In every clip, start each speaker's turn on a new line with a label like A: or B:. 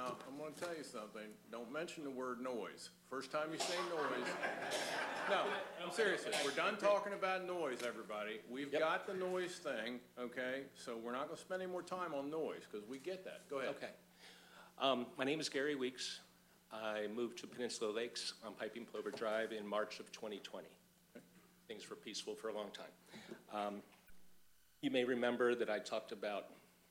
A: Now, I'm going to tell you something. Don't mention the word noise. First time you say noise. No, I'm serious. We're done talking about noise, everybody. We've got the noise thing, okay? So we're not going to spend any more time on noise because we get that. Go ahead.
B: Okay. My name is Gary Weeks. I moved to Peninsula Lakes on Piping Plover Drive in March of 2020. Okay. Things were peaceful for a long time. You may remember that I talked about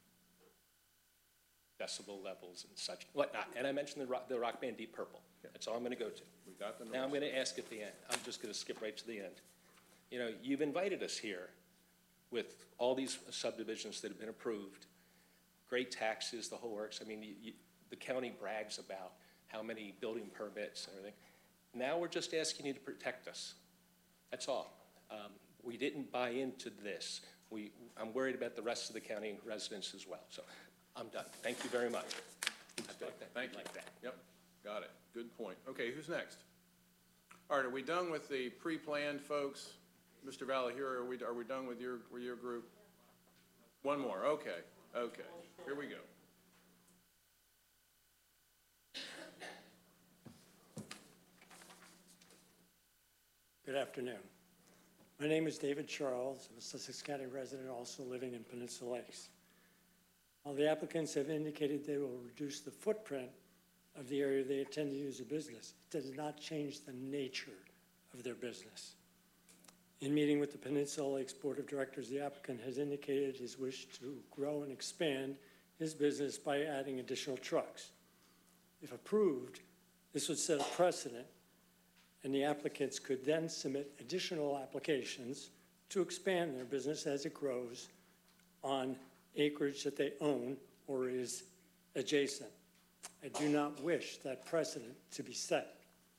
B: decibel levels and such, whatnot, and I mentioned the rock band Deep Purple. Okay. That's all I'm going to go to.
A: We got the noise.
B: Now I'm going to ask at the end. I'm just going to skip right to the end. You know, you've invited us here with all these subdivisions that have been approved, great taxes, the whole works. I mean, the county brags about how many building permits and everything. Now we're just asking you to protect us. That's all. We didn't buy into this. I'm worried about the rest of the county residents as well. So I'm done. Thank you very much.
A: Thank you. Like that. Yep, got it. Good point. Okay, who's next? All right, are we done with the pre-planned folks? Mr. Valahira, are we done with your group? One more. Okay. Okay. Here we go.
C: Good afternoon. My name is David Charles. I'm a Sussex County resident also living in Peninsula Lakes. While the applicants have indicated they will reduce the footprint of the area they intend to use a business, it does not change the nature of their business. In meeting with the Peninsula Lakes Board of Directors, the applicant has indicated his wish to grow and expand his business by adding additional trucks. If approved, this would set a precedent, and the applicants could then submit additional applications to expand their business as it grows on acreage that they own or is adjacent. I do not wish that precedent to be set.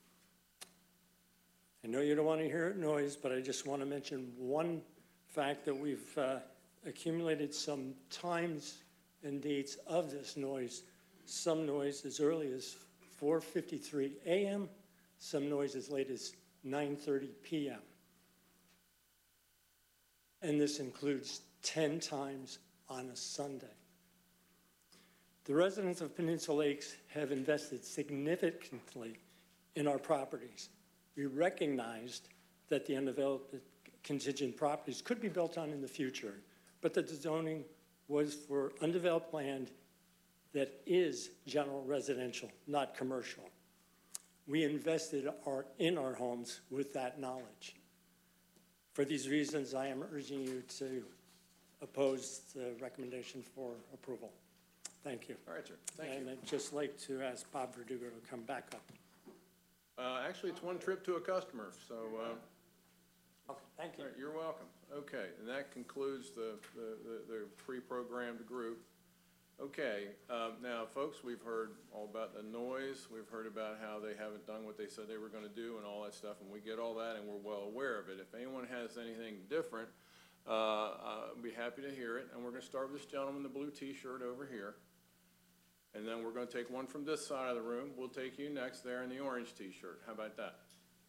C: I know you don't want to hear noise, but I just want to mention one fact that we've accumulated some times and dates of this noise. Some noise as early as 4:53 a.m., some noise as late as 9:30 p.m. And this includes 10 times on a Sunday. The residents of Peninsula Lakes have invested significantly in our properties. We recognized that the undeveloped contingent properties could be built on in the future, but that the zoning was for undeveloped land that is general residential, not commercial. We invested in our homes with that knowledge. For these reasons, I am urging you to oppose the recommendation for approval. Thank you.
A: All right, sir. Thank you.
C: And I'd just like to ask Bob Verdugo to come back up.
A: Actually, it's one trip to a customer, so.
C: Okay, thank you.
A: All right, you're welcome. Okay, and that concludes the pre-programmed group. Okay, now folks, we've heard all about the noise. We've heard about how they haven't done what they said they were going to do and all that stuff, and we get all that and we're well aware of it. If anyone has anything different, I'll be happy to hear it. And we're going to start with this gentleman in the blue t-shirt over here. And then we're going to take one from this side of the room. We'll take you next there in the orange t-shirt. How about that?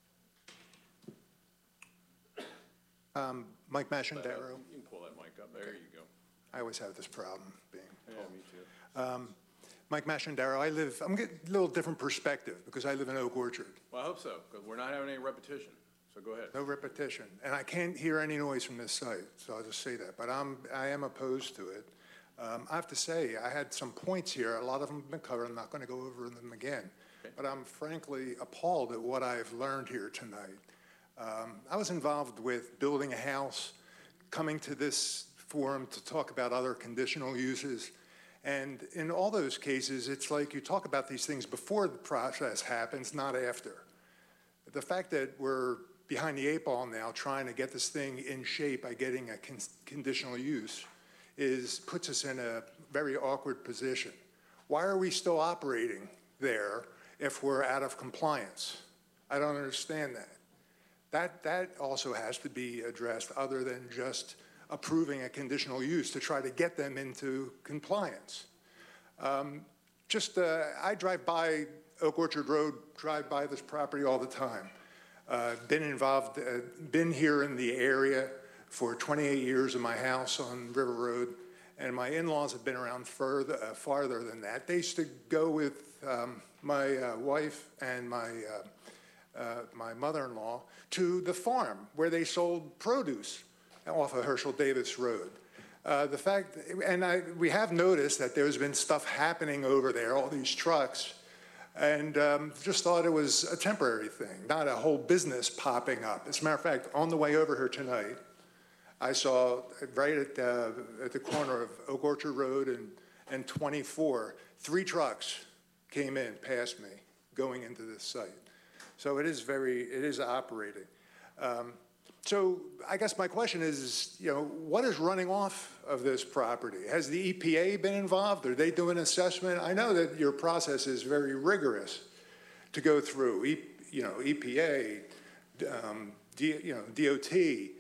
D: Mike Mashendaro.
A: You can pull that mic up. There you go.
D: I always have this problem being
A: Yeah, me too.
D: Mike Mashendaro. I'm getting a little different perspective because I live in Oak Orchard.
A: Well, I hope so, because we're not having any repetition. So go ahead.
D: No repetition. And I can't hear any noise from this site, so I'll just say that. But I am opposed to it. I have to say, I had some points here. A lot of them have been covered. I'm not going to go over them again. Okay. But I'm frankly appalled at what I've learned here tonight. I was involved with building a house, coming to this forum to talk about other conditional uses. And in all those cases, it's like you talk about these things before the process happens, not after. The fact that we're behind the eight ball now trying to get this thing in shape by getting a conditional use puts us in a very awkward position. Why are we still operating there if we're out of compliance? I don't understand that. That also has to be addressed other than just approving a conditional use to try to get them into compliance. I drive by Oak Orchard Road, drive by this property all the time. Been here in the area for 28 years in my house on River Road, and my in-laws have been around farther than that. They used to go with my wife and my mother-in-law to the farm where they sold produce off of Herschel Davis Road. We have noticed that there's been stuff happening over there, all these trucks, and just thought it was a temporary thing, not a whole business popping up. As a matter of fact, on the way over here tonight, I saw right at the corner of Oak Orchard Road and 24, 3 trucks came in past me going into this site. So it is operating. So I guess my question is, what is running off of this property? Has the EPA been involved? Are they doing an assessment? I know that your process is very rigorous to go through. EPA, DOT,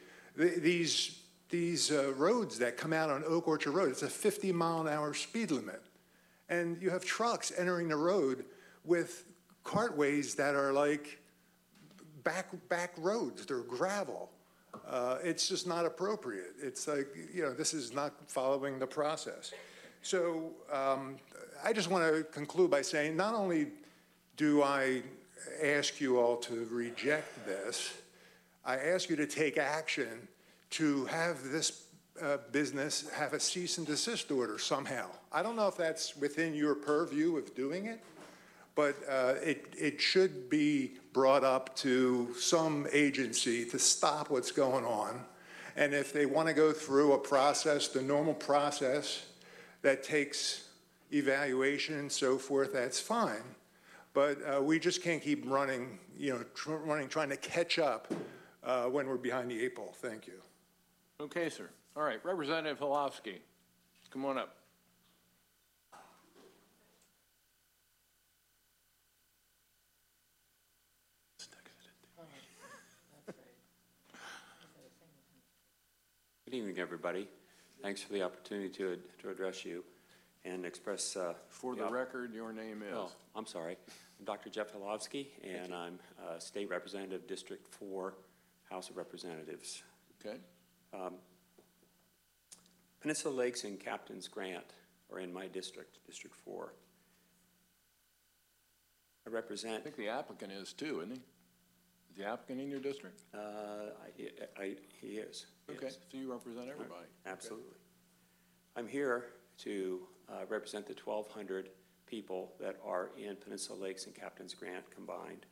D: these roads that come out on Oak Orchard Road, it's a 50-mile-an-hour speed limit. And you have trucks entering the road with cartways that are like back roads, they're gravel. It's just not appropriate. It's like, this is not following the process. So I just want to conclude by saying, not only do I ask you all to reject this, I ask you to take action to have this business have a cease and desist order somehow. I don't know if that's within your purview of doing it, but it should be brought up to some agency to stop what's going on. And if they want to go through a process, the normal process that takes evaluation and so forth, that's fine. But we just can't keep running, trying to catch up when we're behind the 8 ball. Thank you.
A: Okay, sir. All right, Representative Holofsky, come on up.
E: Good evening, everybody. Thanks for the opportunity to address you and express...
A: For the record, your name is?
E: Oh, I'm sorry. I'm Dr. Jeff Holofsky, and I'm State Representative, District 4, House of Representatives.
A: Okay.
E: Peninsula Lakes and Captain's Grant are in my district, District 4. I represent...
A: I think the applicant is too, isn't he? Is the applicant in your district?
E: He is.
A: Okay,
E: Yes.
A: so you represent everybody.
E: Absolutely. Okay. I'm here to represent the 1,200 people that are in Peninsula Lakes and Captain's Grant combined.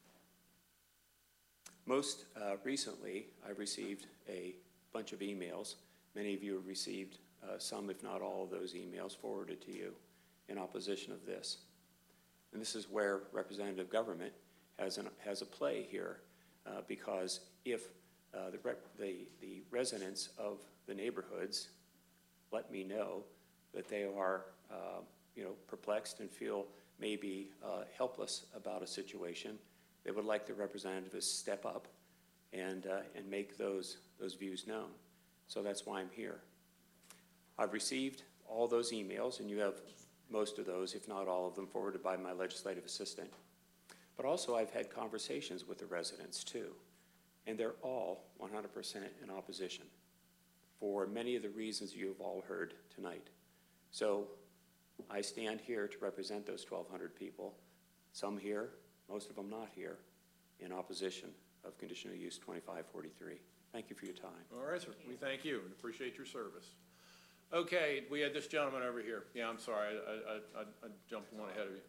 E: Most recently, I received a bunch of emails. Many of you have received some, if not all, of those emails forwarded to you in opposition of this. And this is where representative government has a play here, because if the residents of the neighborhoods let me know that they are perplexed and feel maybe helpless about a situation, they would like the representative to step up and make those views known. So that's why I'm here. I've received all those emails, and you have most of those, if not all of them, forwarded by my legislative assistant. But also I've had conversations with the residents too, and they're all 100% in opposition for many of the reasons you have all heard tonight. So I stand here to represent those 1,200 people, some here, most of them not here, in opposition of conditional use 2543. Thank you for your time.
A: All right, sir. We thank you and appreciate your service. Okay, we had this gentleman over here. Yeah, I'm sorry. I jumped one ahead of you.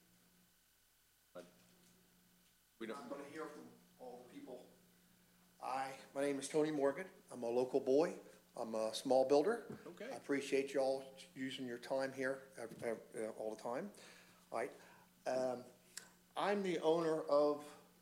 F: I'm going to hear from all the people. My name is Tony Morgan. I'm a local boy. I'm a small builder.
A: Okay.
F: I appreciate you all using your time here all the time. All right. I'm the owner of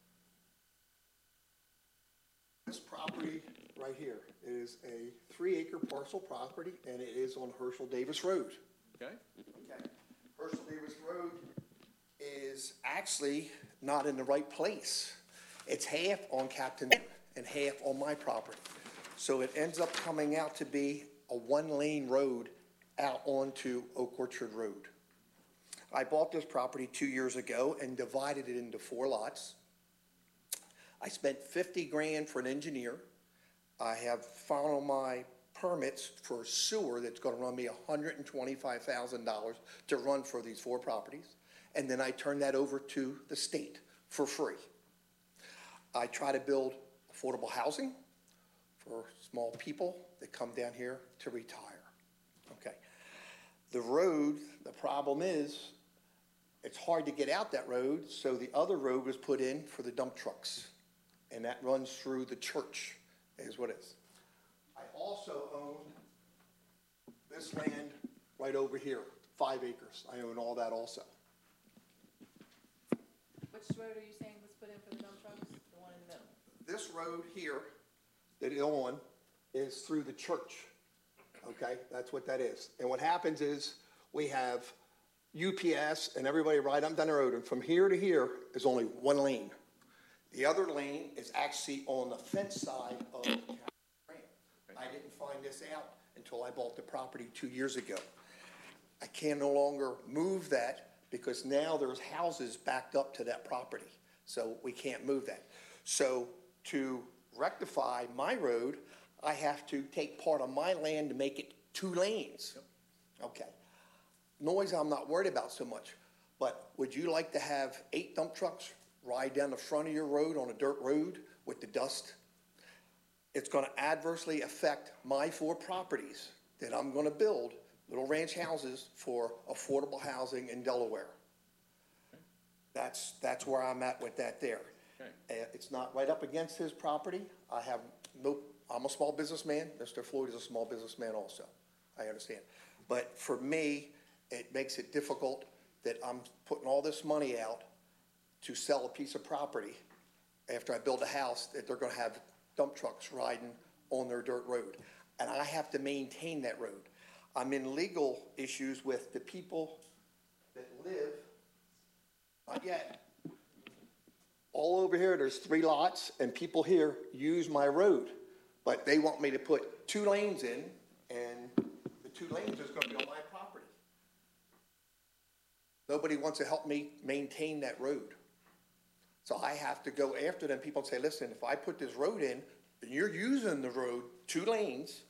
F: this property right here. It is a 3-acre parcel property, and it is on Herschel Davis Road.
A: Okay.
F: Okay. Herschel Davis Road is actually not in the right place. It's half on Captain and half on my property. So it ends up coming out to be a 1-lane road out onto Oak Orchard Road. I bought this property 2 years ago and divided it into 4 lots. I spent $50 grand for an engineer. I have filed my permits for sewer that's gonna run me $125,000 to run for these 4 properties. And then I turn that over to the state for free. I try to build affordable housing for small people that come down here to retire. Okay. The road, the problem is, it's hard to get out that road, so the other road was put in for the dump trucks. And that runs through the church, is what it is. I also own this land right over here, 5 acres. I own all that also.
G: Which road are you saying was put in for the dump trucks? The one in the middle?
F: This road here that it's on is through the church, okay? That's what that is. And what happens is, we have UPS and everybody right up down the road, and from here to here is only 1 lane. The other lane is actually on the fence side of County Grant. I didn't find this out until I bought the property 2 years ago. I can no longer move that because now there's houses backed up to that property, so we can't move that. So to rectify my road, I have to take part of my land to make it 2 lanes. Okay. Noise I'm not worried about so much, but would you like to have 8 dump trucks ride down the front of your road on a dirt road with the dust? It's gonna adversely affect my 4 properties that I'm gonna build, little ranch houses for affordable housing in Delaware. That's where I'm at with that there.
A: Okay.
F: It's not right up against his property. I'm a small businessman. Mr. Floyd is a small businessman also. I understand. But for me, it makes it difficult that I'm putting all this money out to sell a piece of property after I build a house that they're gonna have dump trucks riding on their dirt road. And I have to maintain that road. I'm in legal issues with the people that live, not yet. All over here, there's 3 lots, and people here use my road. But they want me to put 2 lanes in, and the 2 lanes is gonna be on my property. Nobody wants to help me maintain that road. So I have to go after them people and say, listen, if I put this road in, and you're using the road 2 lanes,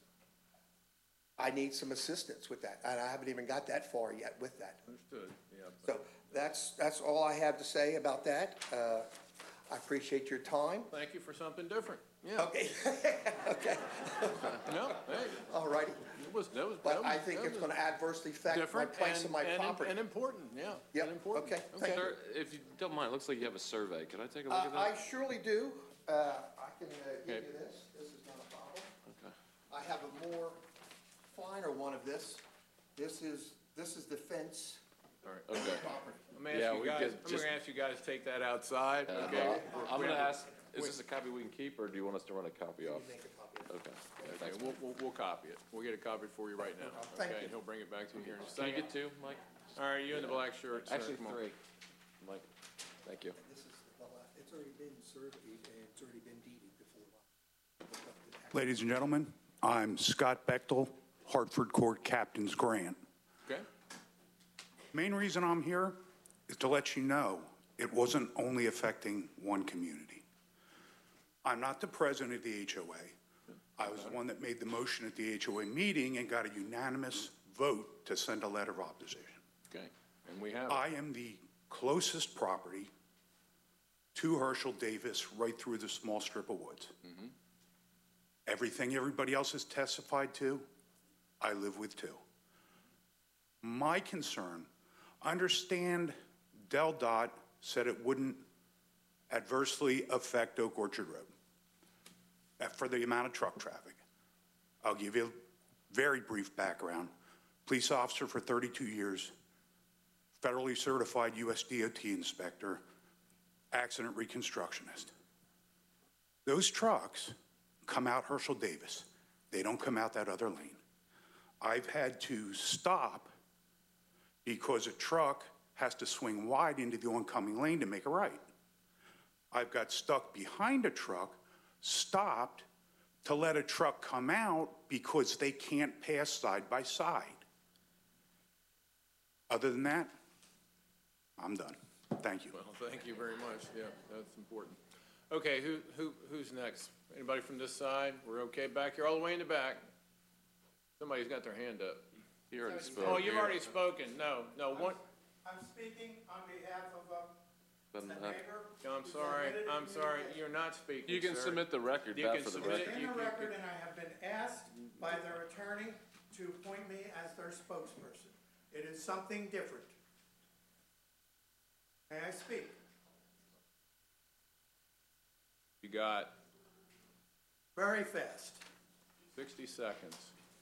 F: I need some assistance with that. And I haven't even got that far yet with that.
A: Understood, yeah.
F: So that's all I have to say about that. I appreciate your time.
A: Thank you for something different, yeah.
F: Okay, okay,
A: No, hey,
F: all righty.
A: that was.
F: But I think it's gonna adversely affect my
A: Different
F: price of my property.
A: and important, yeah.
F: Yep,
A: and important.
F: okay, thank you.
H: Sir, if you don't mind, it looks like you have a survey. Could I take a look at
F: I
H: that?
F: surely do. I can give
A: Okay.
F: you this. This is not a problem.
H: Okay.
F: I have a more finer one of this. This is the fence
A: All right.
H: Okay.
F: property.
A: I'm gonna
H: Yeah,
A: ask you
H: we
A: guys,
H: could
A: I'm
H: just-
A: gonna ask you guys to take that outside, okay?
H: I'm
A: We
H: gonna
A: have-
H: ask, is this a copy we can keep, or do you want us to run a copy off?
F: Make a copy of it.
H: Okay. Yeah,
A: Okay,
H: thanks.
A: we'll copy it. We'll get a copy for you right now,
F: Thank
A: okay?
F: you.
A: And he'll bring it back to you here in a
H: Can you
A: second.
H: get 2, Mike?
A: All right, you in the black shirt, sir,
H: Actually,
A: come on.
H: 3. Mike, thank you.
F: This is, it's already been surveyed and it's already been deeded before.
I: Ladies and gentlemen, I'm Scott Bechtel, Hartford Court Captain's Grant.
A: Okay,
I: Main reason I'm here is to let you know it wasn't only affecting one community. I'm not the president of the HOA. I was the one that made the motion at the HOA meeting and got a unanimous vote to send a letter of opposition.
A: okay, and we have it.
I: I am the closest property to Herschel Davis right through the small strip of woods. Everything everybody else has testified to, I live with too. My concern, I understand Del Dot said it wouldn't adversely affect Oak Orchard Road for the amount of truck traffic. I'll give you a very brief background. Police officer for 32 years, federally certified US DOT inspector, accident reconstructionist. Those trucks come out Herschel Davis. They don't come out that other lane. I've had to stop because a truck has to swing wide into the oncoming lane to make a right. I've got stuck behind a truck, stopped to let a truck come out because they can't pass side by side. Other than that, I'm done. Thank you.
A: Well, thank you very much, yeah, that's important. Okay, who's next? Anybody from this side? We're okay back here, all the way in the back? Somebody's got their hand up.
H: He already
G: Sorry.
H: spoke.
A: Oh, you've already spoken. No, one,
J: I'm speaking on behalf of
H: Then,
J: a neighbor.
A: I'm
J: who's
A: sorry,
J: admitted
A: I'm
J: in
A: sorry,
J: the-
A: you're not speaking,
H: You can
A: sir.
H: submit the record
A: You
H: back
A: can
H: for the
A: submit
H: record.
A: it.
J: In the
A: you-
J: record, and I have been asked by their attorney to appoint me as their spokesperson. It is something different. May I speak?
A: You got
J: Very fast.
A: 60 seconds.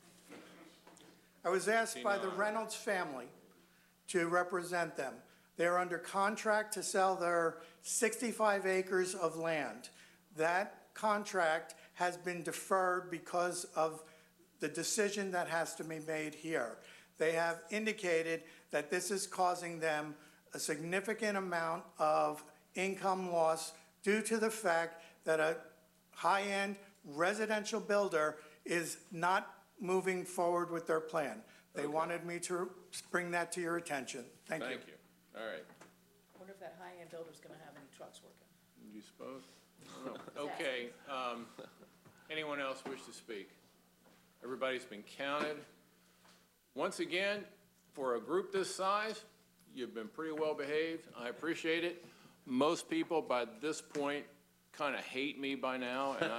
J: I was asked by the
A: 59.
J: Reynolds family to represent them. They're under contract to sell their 65 acres of land. That contract has been deferred because of the decision that has to be made here. They have indicated that this is causing them a significant amount of income loss due to the fact that a high-end residential builder is not moving forward with their plan. They wanted me to bring that to your attention. Thank you.
A: Thank you. All right.
G: I wonder if that high-end builder's gonna have any trucks working.
A: You spoke? Okay, anyone else wish to speak? Everybody's been counted. Once again, for a group this size, you've been pretty well behaved. I appreciate it. Most people by this point kind of hate me by now, and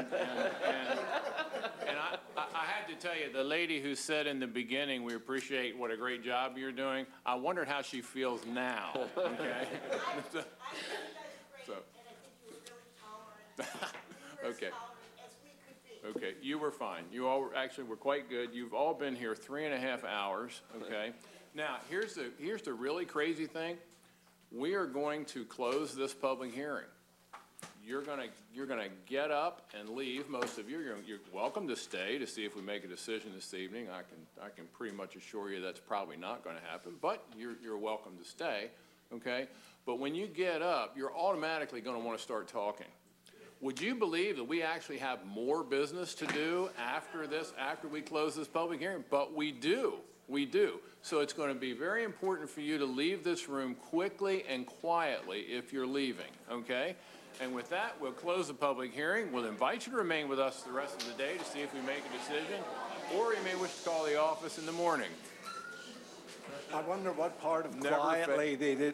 A: I had to tell you, the lady who said in the beginning, we appreciate what a great job you're doing, I wondered how she feels now, okay?
K: I think that's great,
A: So-
K: and I think you were really tolerant. You were
A: Okay.
K: as tolerant as we could be.
A: Okay, you were fine. You all actually were quite good. You've all been here 3.5 hours, okay? Now, here's the really crazy thing. We are going to close this public hearing. You're gonna get up and leave, most of you. You're welcome to stay to see if we make a decision this evening. I can pretty much assure you that's probably not gonna happen, but you're welcome to stay, okay? But when you get up, you're automatically gonna wanna start talking. Would you believe that we actually have more business to do after we close this public hearing? But we do. So it's going to be very important for you to leave this room quickly and quietly if you're leaving, okay? And with that, we'll close the public hearing. We'll invite you to remain with us the rest of the day to see if we make a decision, or you may wish to call the office in the morning.
L: I wonder what part of
A: Never
L: quietly they did,